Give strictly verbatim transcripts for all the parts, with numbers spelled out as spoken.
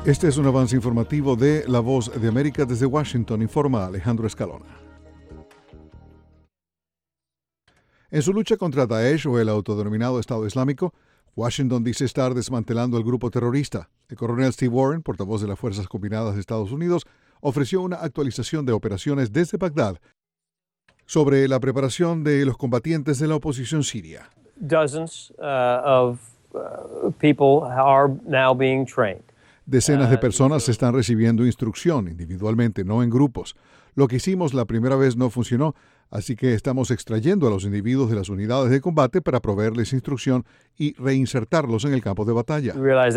Este es un avance informativo de La Voz de América. Desde Washington informa Alejandro Escalona. En su lucha contra Daesh o el autodenominado Estado Islámico, Washington dice estar desmantelando el grupo terrorista. El coronel Steve Warren, portavoz de las Fuerzas Combinadas de Estados Unidos, ofreció una actualización de operaciones desde Bagdad sobre la preparación de los combatientes de la oposición siria. Dozens uh, of uh, people are now being trained. Decenas de personas están recibiendo instrucción individualmente, no en grupos. Lo que hicimos la primera vez no funcionó, así que estamos extrayendo a los individuos de las unidades de combate para proveerles instrucción y reinsertarlos en el campo de batalla.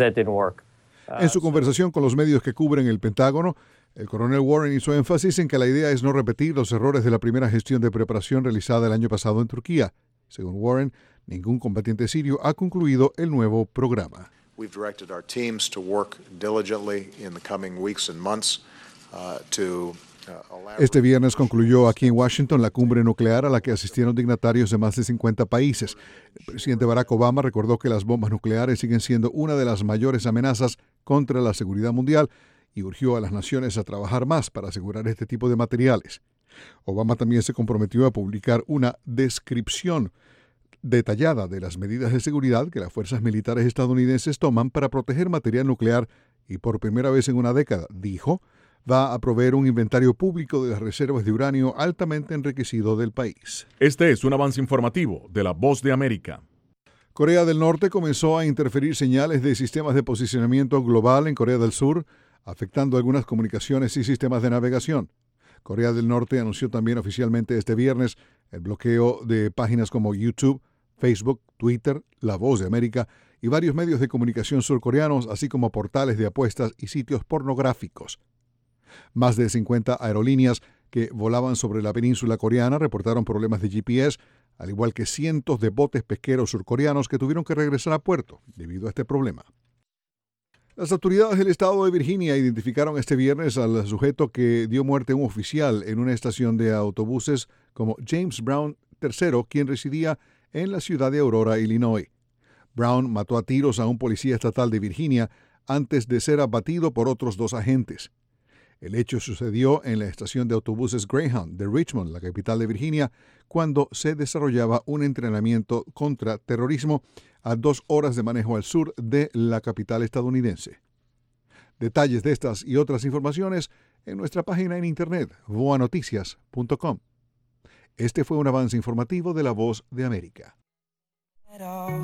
En su conversación con los medios que cubren el Pentágono, el coronel Warren hizo énfasis en que la idea es no repetir los errores de la primera gestión de preparación realizada el año pasado en Turquía. Según Warren, ningún combatiente sirio ha concluido el nuevo programa. We've directed our teams to work diligently in the coming weeks and months uh, to Este viernes concluyó aquí en Washington la cumbre nuclear a la que asistieron dignatarios de más de cincuenta países. El presidente Barack Obama recordó que las bombas nucleares siguen siendo una de las mayores amenazas contra la seguridad mundial y urgió a las naciones a trabajar más para asegurar este tipo de materiales. Obama también se comprometió a publicar una descripción detallada de las medidas de seguridad que las fuerzas militares estadounidenses toman para proteger material nuclear y por primera vez en una década, dijo, va a proveer un inventario público de las reservas de uranio altamente enriquecido del país. Este es un avance informativo de La Voz de América. Corea del Norte comenzó a interferir señales de sistemas de posicionamiento global en Corea del Sur, afectando algunas comunicaciones y sistemas de navegación. Corea del Norte anunció también oficialmente este viernes el bloqueo de páginas como YouTube, Facebook, Twitter, La Voz de América y varios medios de comunicación surcoreanos, así como portales de apuestas y sitios pornográficos. Más de cincuenta aerolíneas que volaban sobre la península coreana reportaron problemas de G P S, al igual que cientos de botes pesqueros surcoreanos que tuvieron que regresar a puerto debido a este problema. Las autoridades del estado de Virginia identificaron este viernes al sujeto que dio muerte a un oficial en una estación de autobuses como James Brown tercero, quien residía en la ciudad de Aurora, Illinois. Brown mató a tiros a un policía estatal de Virginia antes de ser abatido por otros dos agentes. El hecho sucedió en la estación de autobuses Greyhound de Richmond, la capital de Virginia, cuando se desarrollaba un entrenamiento contra terrorismo a dos horas de manejo al sur de la capital estadounidense. Detalles de estas y otras informaciones en nuestra página en internet, voa noticias punto com. Este fue un avance informativo de La Voz de América.